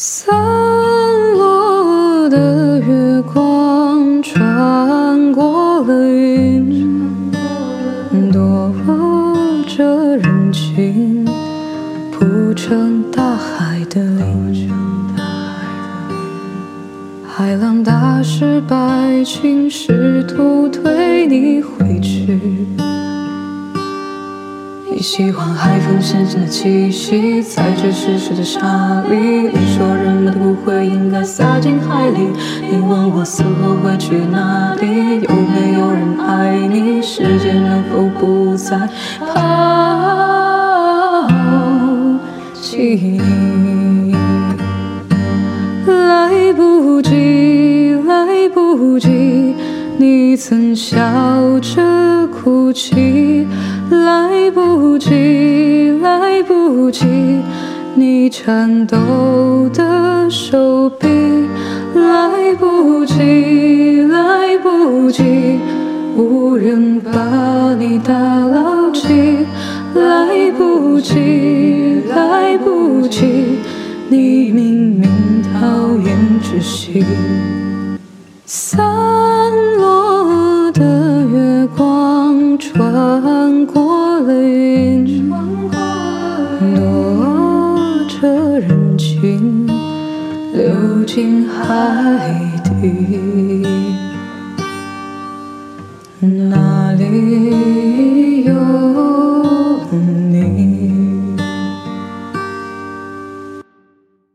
散落的月光穿过了云，躲着人群，铺成大海的鳞。海浪打湿白裙，试图推你回去。你喜欢海风咸咸的气息，在这湿湿的沙里。你说人们的骨灰应该撒进海里。你问我死后会去哪里？有没有人爱你？时间能否不再抛弃你？来不及，来不及，你曾笑着哭泣。来不及，来不及，你颤抖的手臂。来不及，来不及，无人把你打牢记。来不及，来不及，你明明讨厌窒息。散落的月光穿过了云，躲着人群，流进海底。哪里